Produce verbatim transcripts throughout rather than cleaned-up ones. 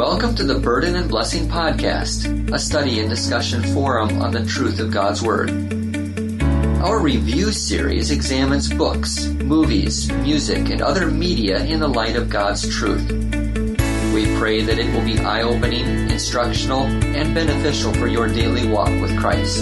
Welcome to the Burden and Blessing Podcast, a study and discussion forum on the truth of God's Word. Our review series examines books, movies, music, and other media in the light of God's truth. We pray that it will be eye-opening, instructional, and beneficial for your daily walk with Christ.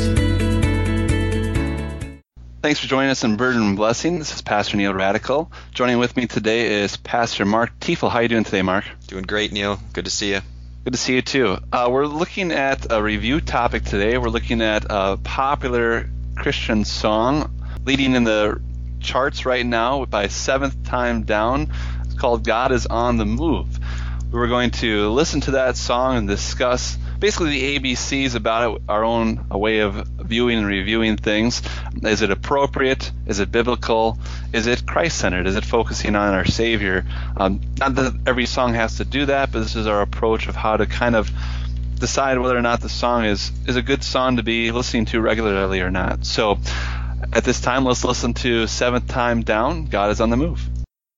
Thanks for joining us in Burden and Blessing. This is Pastor Neil Radical. Joining with me today is Pastor Mark Tiefel. How are you doing today, Mark? Doing great, Neil. Good to see you. Good to see you, too. Uh, we're looking at a review topic today. We're looking at a popular Christian song leading in the charts right now by Seventh Time Down. It's called God is on the Move. We're going to listen to that song and discuss basically the A B Cs about it, our own way of viewing and reviewing things. Is it appropriate? Is it biblical? Is it Christ-centered? Is it focusing on our Savior? Um, not that every song has to do that, but this is our approach of how to kind of decide whether or not the song is, is a good song to be listening to regularly or not. So at this time, let's listen to Seventh Time Down, God is on the Move.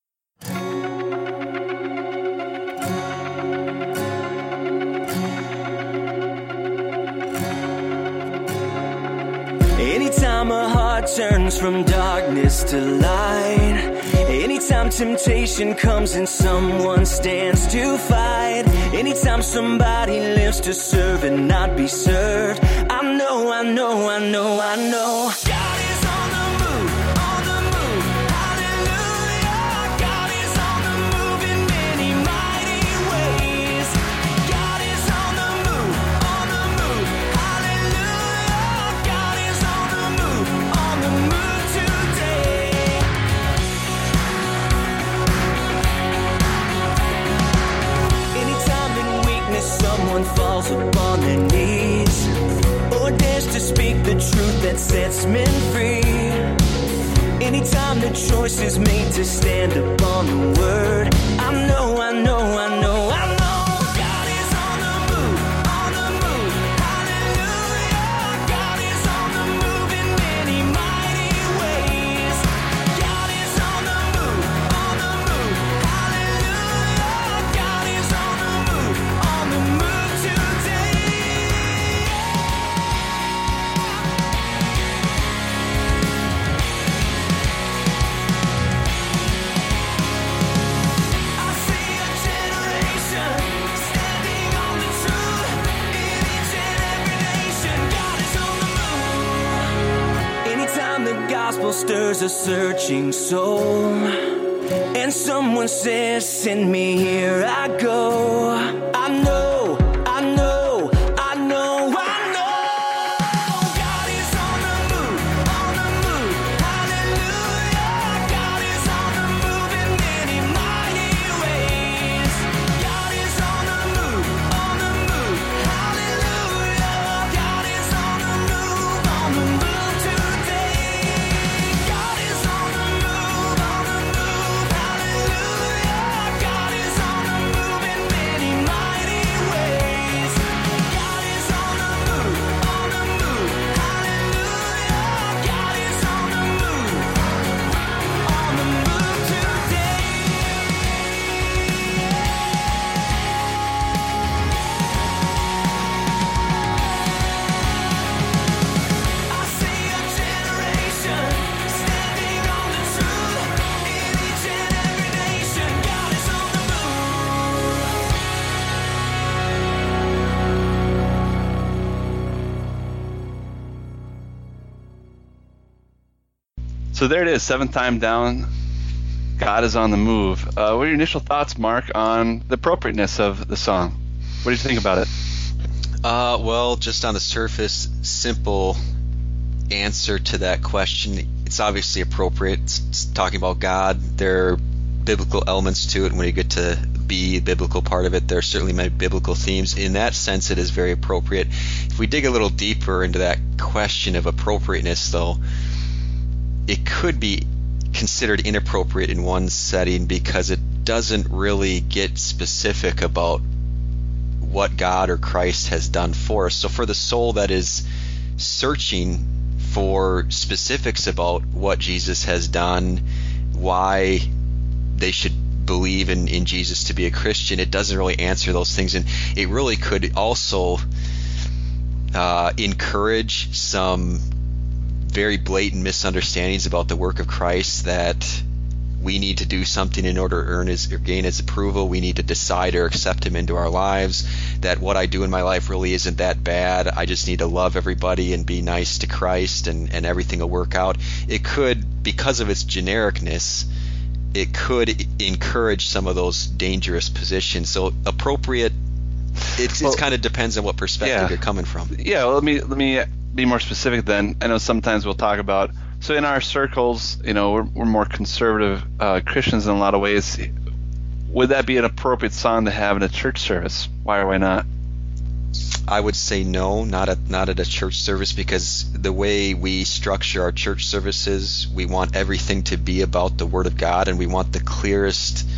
Anytime a heart turns from darkness to light, anytime temptation comes and someone stands to fight, anytime somebody lives to serve and not be served, I know, I know, I know, I know God is on the move, on the move, hallelujah. God is on the move in many mighty ways. God is on the move, on the move, hallelujah. God is on the move, on the move today. Anytime in weakness someone falls upon their knees or dares to speak the truth that sets men free, anytime the choice is made to stand upon the word, I know, I know, I know, I know God is on the move, on the move, hallelujah. God is on the move in many mighty ways. God is on the move, on the move, hallelujah. God is on the move, on the move today. I see a generation standing on the truth. In each and every nation, God is on the move. Anytime the gospel stirs a searching soul, and someone says, send me, here I go. I know, I know, I know, I know God is on the move, on the move, hallelujah. God is on the move in many mighty ways. God is on the move, on the move, hallelujah. God is on the move, on the move today. God is on the move, on the move, hallelujah. God is on the move in many mighty ways. God is on the move, on the move, hallelujah. God is on the move, on the move today. I see a generation standing on the truth. In each and every nation, God is on the move. So there it is, Seventh Time Down, God is on the Move. Uh, what are your initial thoughts, Mark, on the appropriateness of the song? What did you think about it? Uh, well, just on the surface, simple answer to that question. It's obviously appropriate. It's, it's talking about God. There are biblical elements to it. When you get to be the biblical part of it, there are certainly many biblical themes. In that sense, it is very appropriate. If we dig a little deeper into that question of appropriateness, though, it could be considered inappropriate in one setting because it doesn't really get specific about what God or Christ has done for us. So for the soul that is searching for specifics about what Jesus has done, why they should believe in, in Jesus to be a Christian, it doesn't really answer those things, and it really could also uh, encourage some very blatant misunderstandings about the work of Christ, that we need to do something in order to earn his or gain his approval. We need to decide or accept him into our lives, that what I do in my life really isn't that bad. I just need to love everybody and be nice to Christ, and, and everything will work out. It could, because of its genericness, it could encourage some of those dangerous positions. So appropriate, it well, kind of depends on what perspective yeah. you're coming from. Yeah, well, let me let me be more specific then. I know sometimes we'll talk about, so in our circles, you know, we're, we're more conservative uh, Christians in a lot of ways. Would that be an appropriate song to have in a church service? Why or why not? I would say no, not at not at a church service, because the way we structure our church services, we want everything to be about the Word of God, and we want the clearest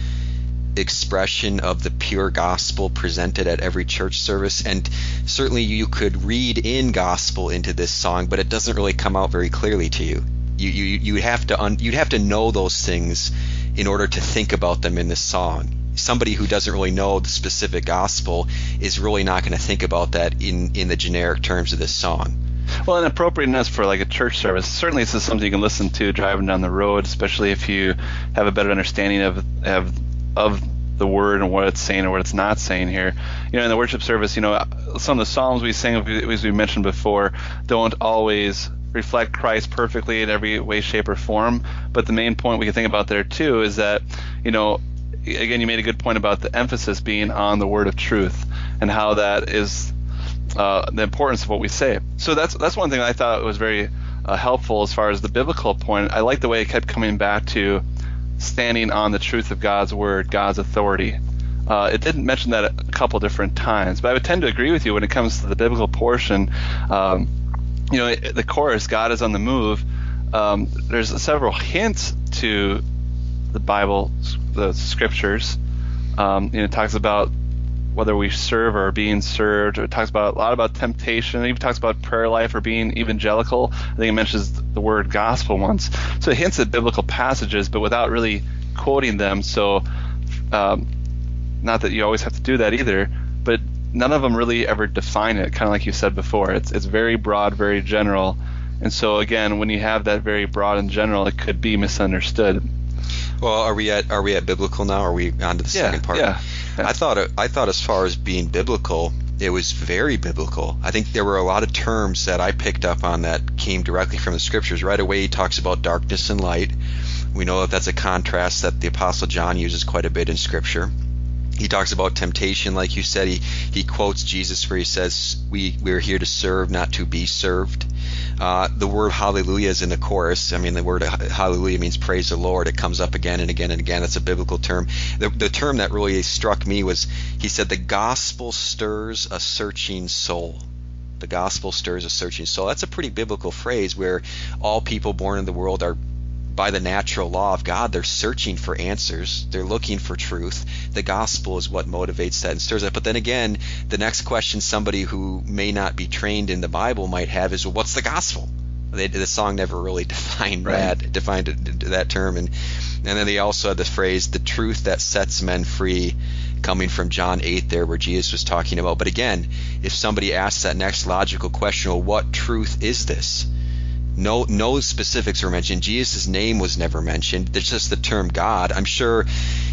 expression of the pure gospel presented at every church service. And certainly you could read in gospel into this song, but it doesn't really come out very clearly to you. You you you have to un, you'd have to know those things in order to think about them in this song. Somebody who doesn't really know the specific gospel is really not going to think about that in in the generic terms of this song. Well, and appropriateness for like a church service, certainly this is something you can listen to driving down the road, especially if you have a better understanding of of of the word and what it's saying or what it's not saying here. You know, in the worship service, you know, some of the psalms we sing, as we mentioned before, don't always reflect Christ perfectly in every way, shape, or form. But the main point we can think about there too is that, you know, again, you made a good point about the emphasis being on the word of truth and how that is uh, the importance of what we say. So that's that's one thing I thought was very uh, helpful as far as the biblical point. I like the way it kept coming back to standing on the truth of God's word, God's authority. Uh, it didn't mention that a couple different times, but I would tend to agree with you when it comes to the biblical portion. Um, you know, the chorus, God is on the move. Um, there's several hints to the Bible, the scriptures. Um, you know, it talks about whether we serve or are being served. It talks about a lot about temptation. It even talks about prayer life or being evangelical. I think it mentions the word gospel once. So it hints at biblical passages, but without really quoting them. So um, not that you always have to do that either, but none of them really ever define it, kind of like you said before. It's it's very broad, very general. And so again, when you have that very broad and general, it could be misunderstood. Well, are we at are we at biblical now? Or are we on to the yeah, second part? Yeah. I thought I thought as far as being biblical, it was very biblical. I think there were a lot of terms that I picked up on that came directly from the scriptures. Right away, he talks about darkness and light. We know that that's a contrast that the Apostle John uses quite a bit in Scripture. He talks about temptation, like you said. He he quotes Jesus where he says, "We we're here to serve, not to be served." Uh, the word hallelujah is in the chorus. I mean, the word hallelujah means praise the Lord. It comes up again and again and again. That's a biblical term. The, the term that really struck me was, he said, the gospel stirs a searching soul. The gospel stirs a searching soul. That's a pretty biblical phrase, where all people born in the world are, by the natural law of God, they're searching for answers. They're looking for truth. The gospel is what motivates that and stirs that. But then again, the next question somebody who may not be trained in the Bible might have is, well, what's the gospel? They, the song never really defined right. that, defined that term. And, and then they also had the phrase, the truth that sets men free, coming from John eight there, where Jesus was talking about. But again, if somebody asks that next logical question, well, what truth is this? No, no specifics were mentioned. Jesus' name was never mentioned. There's just the term God. I'm sure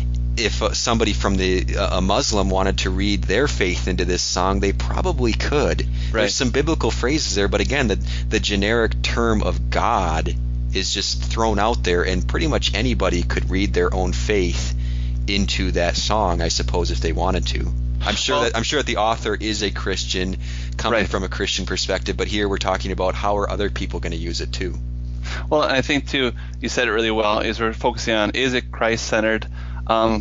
if uh, somebody from the uh, a Muslim wanted to read their faith into this song, they probably could. Right. There's some biblical phrases there, but again, the the generic term of God is just thrown out there, and pretty much anybody could read their own faith into that song, I suppose, if they wanted to. I'm sure well, that I'm sure that the author is a Christian, coming right. from a Christian perspective, but here we're talking about how are other people going to use it too. Well, I think too, you said it really well, is we're focusing on, is it Christ-centered? Um,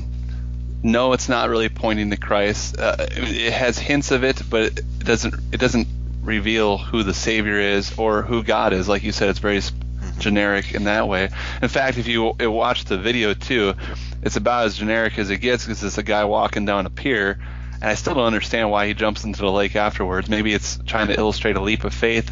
no, it's not really pointing to Christ. Uh, it has hints of it, but it doesn't it doesn't reveal who the Savior is or who God is. Like you said, it's very mm-hmm. generic in that way. In fact, if you watch the video too, it's about as generic as it gets, because it's a guy walking down a pier, and I still don't understand why he jumps into the lake afterwards. Maybe it's trying to illustrate a leap of faith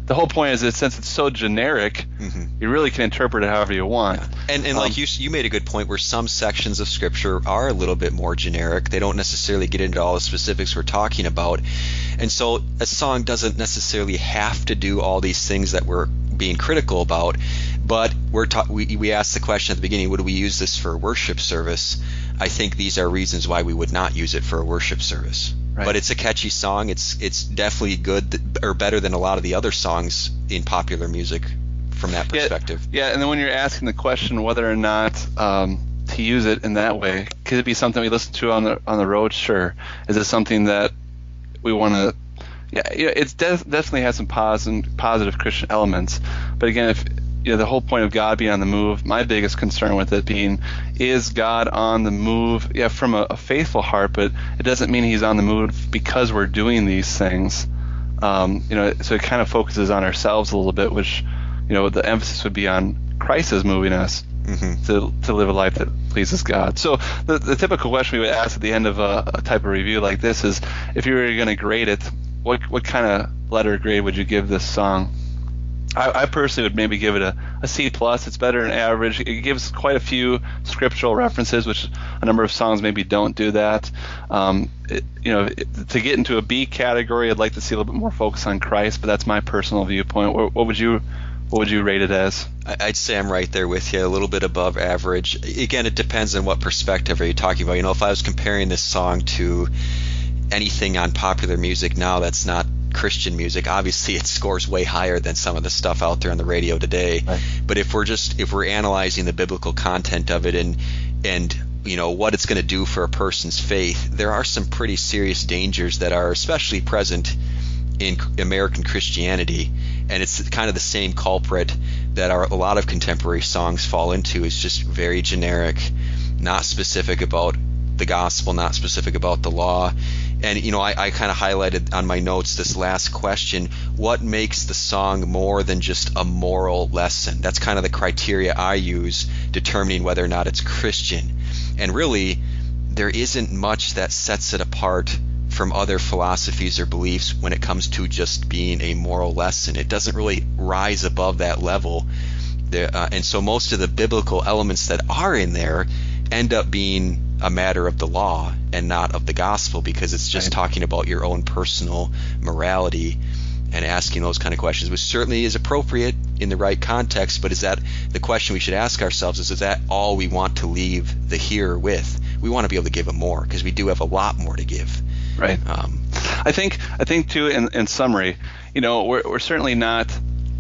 the whole point is that since it's so generic, mm-hmm. you really can interpret it however you want. Yeah. And and um, like you you made a good point where some sections of Scripture are a little bit more generic. They don't necessarily get into all the specifics we're talking about. And so a song doesn't necessarily have to do all these things that we're being critical about. But we're ta- we, we asked the question at the beginning, would we use this for a worship service? I think these are reasons why we would not use it for a worship service. Right. But it's a catchy song. It's it's definitely good th- or better than a lot of the other songs in popular music from that perspective. Yeah, yeah, and then when you're asking the question whether or not um, to use it in that way, could it be something we listen to on the on the road? Sure. Is it something that we want to? Yeah, yeah, it's def- definitely has some positive positive Christian elements. But again, if you know, the whole point of God being on the move, my biggest concern with it being, is God on the move? Yeah, from a, a faithful heart, but it doesn't mean he's on the move because we're doing these things. Um, you know, so it kind of focuses on ourselves a little bit, which, you know, the emphasis would be on Christ is moving us mm-hmm. to to live a life that pleases God. So the, the typical question we would ask at the end of a, a type of review like this is, if you were going to grade it, what what kind of letter grade would you give this song? I, I personally would maybe give it a, a C plus. It's better than average. It gives quite a few scriptural references, which a number of songs maybe don't do that. Um, it, you know, it, to get into a B category, I'd like to see a little bit more focus on Christ, but that's my personal viewpoint. What, what would you what would you rate it as? I'd say I'm right there with you, a little bit above average. Again, it depends on what perspective are you talking about. You know, if I was comparing this song to anything on popular music now that's not Christian music, obviously it scores way higher than some of the stuff out there on the radio today. Right. But if we're just if we're analyzing the biblical content of it and and you know what it's going to do for a person's faith, there are some pretty serious dangers that are especially present in American Christianity, and it's kind of the same culprit that our, a lot of contemporary songs fall into. Is just very generic, not specific about the gospel, not specific about the law. And, you know, I, I kind of highlighted on my notes this last question, what makes the song more than just a moral lesson? That's kind of the criteria I use determining whether or not it's Christian. And really, there isn't much that sets it apart from other philosophies or beliefs when it comes to just being a moral lesson. It doesn't really rise above that level. There, uh, and so most of the biblical elements that are in there end up being a matter of the law and not of the gospel, because it's just right. talking about your own personal morality and asking those kind of questions, which certainly is appropriate in the right context. But is that the question we should ask ourselves? Is, is that all we want to leave the hearer with? We want to be able to give them more, because we do have a lot more to give. Right. Um, I think I think too. In, in summary, you know, we're we're certainly not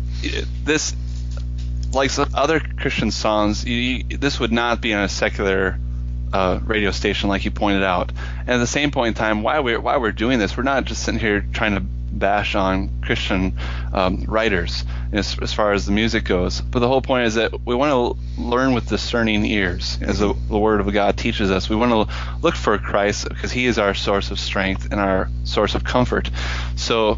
this like some other Christian songs. You, this would not be on a secular Uh, radio station, like you pointed out. And at the same point in time, why we're why we're doing this, we're not just sitting here trying to bash on Christian um, writers as, as far as the music goes. But the whole point is that we want to learn with discerning ears, as the, the Word of God teaches us. We want to look for Christ because He is our source of strength and our source of comfort. So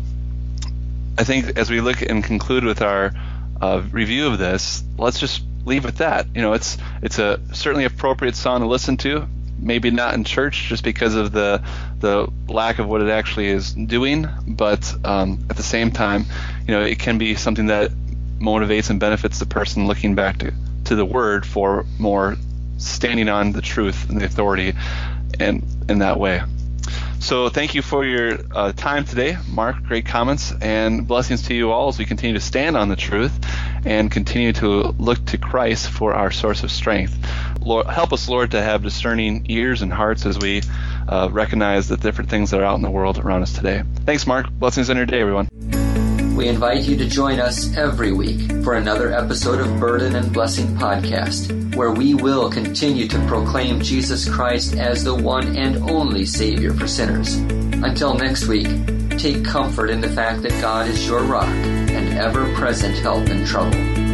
I think as we look and conclude with our uh, review of this, let's just leave it at that. You know, it's it's a certainly appropriate song to listen to. Maybe not in church, just because of the the lack of what it actually is doing. But um, at the same time, you know, it can be something that motivates and benefits the person looking back to, to the Word for more standing on the truth and the authority, and in that way. So thank you for your uh, time today, Mark. Great comments, and blessings to you all as we continue to stand on the truth and continue to look to Christ for our source of strength. Lord, help us, Lord, to have discerning ears and hearts as we uh, recognize the different things that are out in the world around us today. Thanks, Mark. Blessings on your day, everyone. We invite you to join us every week for another episode of Burden and Blessing Podcast, where we will continue to proclaim Jesus Christ as the one and only Savior for sinners. Until next week, take comfort in the fact that God is your rock and ever-present help in trouble.